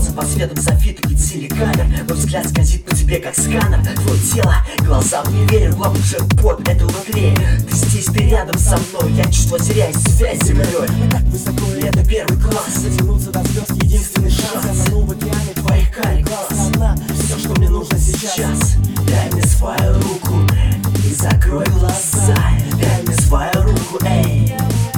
Солнце по свету софиту и телекамер. Мой взгляд скользит по тебе как сканер. Твое тело, глазам не верю, главный джекпот, это лотерея. Ты здесь, ты рядом со мной, я чувство теряю связь с землей. Мы так высоко, и это первый класс. Дотянуться до звезд, единственный шанс. Я тону в океане твоих карих глаз. Одна, все, что мне нужно сейчас. Дай мне свою руку и закрой глаза. Дай мне свою руку, эй.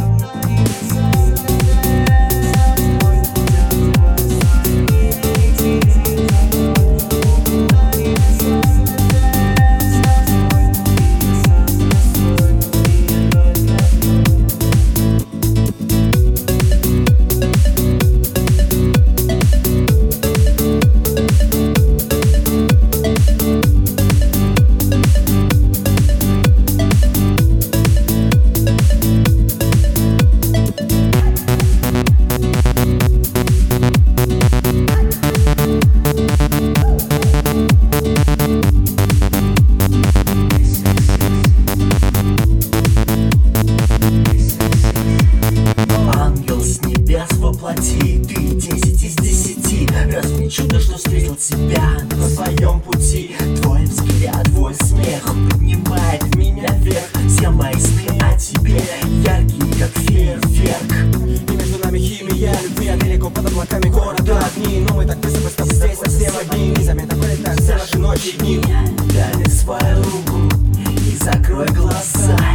Воплоти, ты 10 из 10. Разве не чудо, что встретил тебя на своем пути? Твой взгляд, твой смех поднимает меня вверх. Все мои сны о тебе яркие, как фейерверк. И между нами химия любви, а далеко под облаками города огни. Но мы так высоко, что здесь совсем одни. Незаметно пролетают все наши ночи и дни. Дай мне свою руку и закрой глаза.